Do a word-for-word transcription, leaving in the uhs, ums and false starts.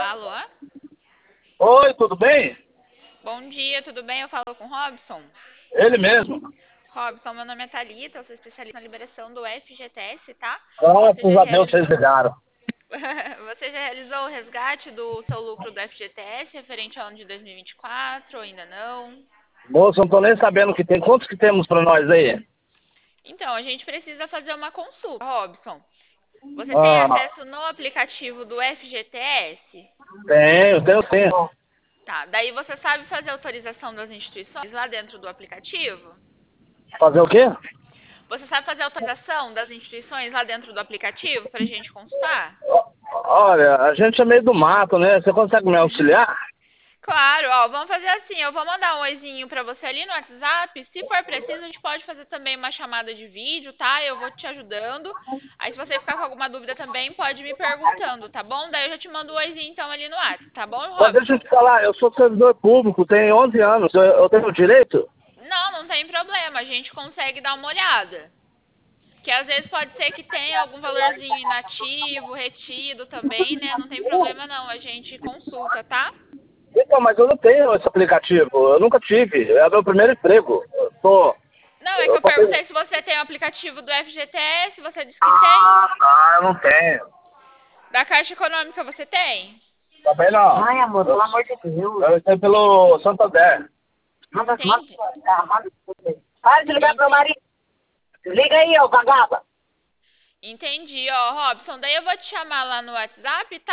Alô? Oi, tudo bem? Bom dia, tudo bem? Eu falo com o Robson. Ele mesmo. Robson, meu nome é Thalita, eu sou especialista na liberação do F G T S, tá? Você Graças já a Deus vocês realizou... ligaram. Você já realizou o resgate do seu lucro do F G T S referente ao ano de dois mil e vinte e quatro ou ainda não? Moço, não tô nem sabendo o que tem. Quantos que temos pra nós aí? Então, a gente precisa fazer uma consulta, Robson. Você tem Ah, acesso no aplicativo do F G T S? tenho, tenho sim. Tá, daí você sabe fazer autorização das instituições lá dentro do aplicativo? Fazer o quê? Você sabe fazer autorização das instituições lá dentro do aplicativo para a gente consultar? Olha, a gente é meio do mato, né? Você consegue me auxiliar? Claro, ó, vamos fazer assim, eu vou mandar um oizinho pra você ali no WhatsApp, se for preciso a gente pode fazer também uma chamada de vídeo, tá? Eu vou te ajudando, aí se você ficar com alguma dúvida também pode me perguntando, tá bom? Daí eu já te mando o oizinho então ali no WhatsApp, tá bom, Mas deixa eu Robson? te falar, eu sou servidor público, tenho onze anos, eu, eu tenho direito? Não, não tem problema, a gente consegue dar uma olhada. Que às vezes pode ser que tenha algum valorzinho inativo, retido também, né? Não tem problema não, a gente consulta, tá? Então, mas eu não tenho esse aplicativo, eu nunca tive, é meu primeiro emprego. Eu tô... Não, é que Eu eu só tenho... perguntei se você tem o aplicativo do F G T S, você disse que tem. Ah, eu não tenho. Da Caixa Econômica você tem? Também não. Ai, amor, pelo amor de Deus. Eu tenho pelo Santander. Manda, manda, Entendi. tá, manda. Para de ligar pro meu Ente- marido. Liga aí, ô vagaba. Entendi, ó, Robson. Daí eu vou te chamar lá no WhatsApp, tá?